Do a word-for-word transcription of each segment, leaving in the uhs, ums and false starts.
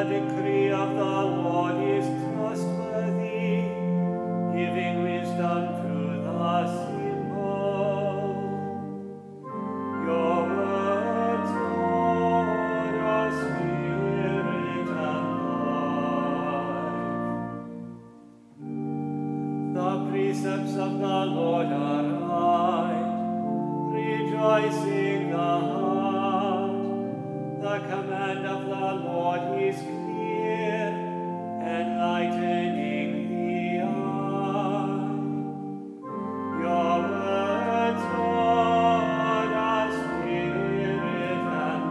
decree of the Lord is trustworthy, giving wisdom to the simple. Your words, Lord, are spirit and life. The precepts of the Lord are right, rejoicing the heart. The command of the Lord is clear, enlightening the eye. Your words, Lord, are spirit and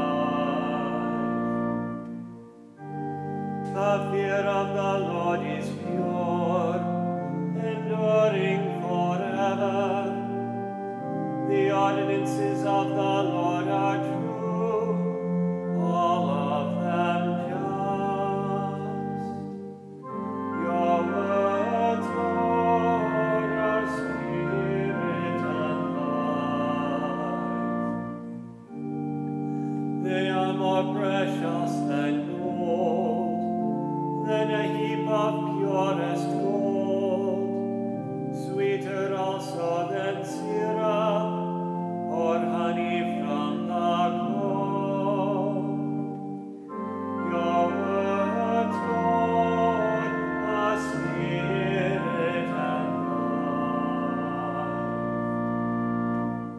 life. The fear of the Lord is pure, enduring forever. The ordinances of the Lord are true, all of them just. Your words, Lord, are spirit and life. They are more precious